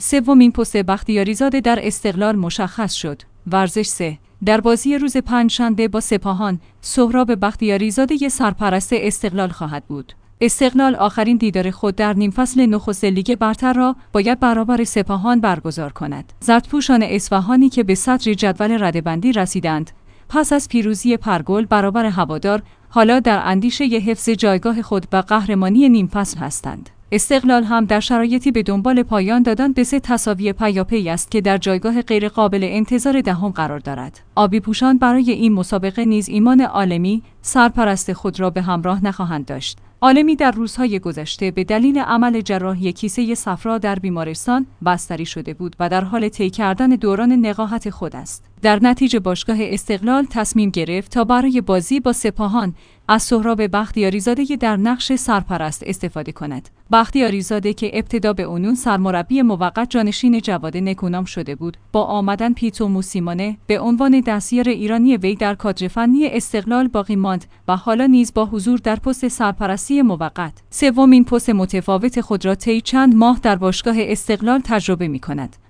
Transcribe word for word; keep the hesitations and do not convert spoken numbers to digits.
سومین پست بختیاریزاده در استقلال مشخص شد. ورزش سه. در بازی روز پنجشنبه با سپاهان، سهراب بختیاریزاده سرپرست استقلال خواهد بود. استقلال آخرین دیدار خود در نیم فصل نخست لیگ برتر را باید برابر سپاهان برگزار کند. زردپوشان اصفهانی که به صدر جدول رده‌بندی رسیدند، پس از پیروزی پرگل برابر هوادار، حالا در اندیشه ی حفظ جایگاه خود و قهرمانی نیم فصل هستند. استقلال هم در شرایطی به دنبال پایان دادن به سه تساوی پیاپی است که در جایگاه غیرقابل انتظار دهم قرار دارد. آبی پوشان برای این مسابقه نیز ایمان عالمی سرپرست خود را به همراه نخواهند داشت. عالمی در روزهای گذشته به دلیل عمل جراحی کیسه صفرا در بیمارستان بستری شده بود و در حال طی کردن دوران نقاهت خود است. در نتیجه باشگاه استقلال تصمیم گرفت تا برای بازی با سپاهان از سهراب بختیاریزاده در نقش سرپرست استفاده کند. بختیاریزاده که ابتدا به عنوان سرمربی موقت جانشین جواد نکونام شده بود، با آمدن پیتو موسیمانه به عنوان دستیار ایرانی وی در کادر فنی استقلال باقی ماند و حالا نیز با حضور در پست سرپرستی موقت، سومین پست متفاوت خود را طی چند ماه در باشگاه استقلال تجربه می‌کند.